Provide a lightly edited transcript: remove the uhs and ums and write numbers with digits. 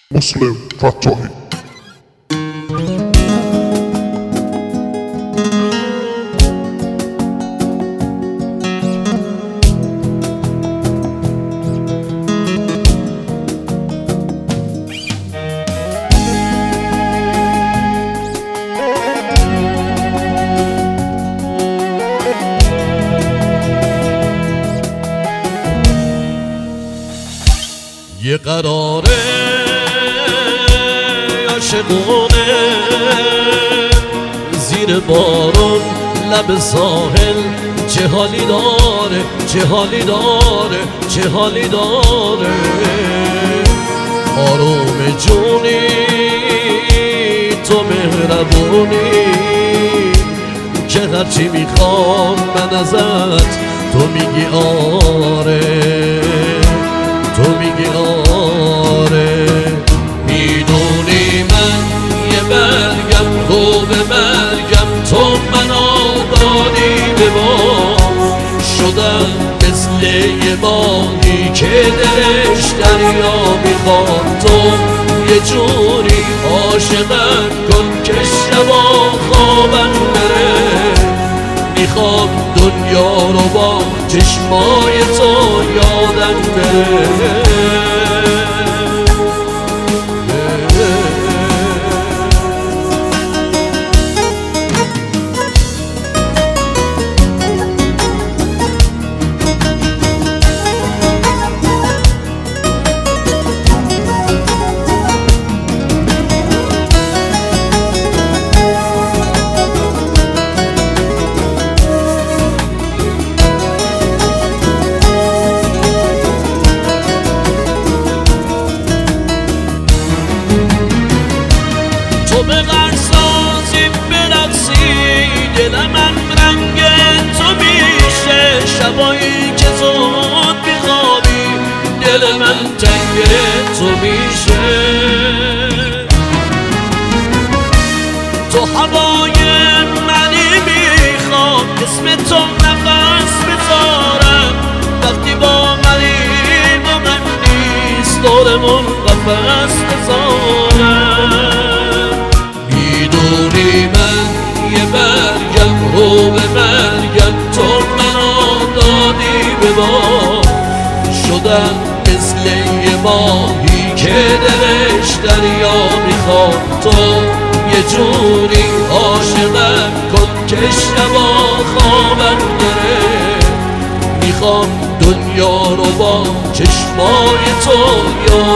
مسلم فتاحی. یه قراره عاشقونه زیر بارون لب ساحل، چه حالی داره، چه حالی داره، چه حالی داره. آروم جونی تو مهربونی که هرچی میخوام من ازت تو میگی آره، تو میگی آره. میدونی من یه برگم تو به مرگم، تو منو دادی به بام، شدم مثل یه ماهی که دلش دریا میخواد. تو یه جوری عاشقم کن که شبا خوابم بره، میخوام دنیا رو با چشمای تو یادم بره. تو به غرسازی برقصی، دل من رنگ تو میشه، شبایی که زود بیخوابی دل من تنگ تو میشه. تو هوای منی میخوام اسم تو نفس بذارم، وقتی با منی با من نیست دورمون قفس بذارم. میدونی من یه برگم رو به مرگم، تو منو دادی به بام، شدم مثل یه ماهی که دلش دریا میخواد. تو یه جوری عاشقم کن که شبا خوابم بره، میخوام دنیا رو با چشمای تو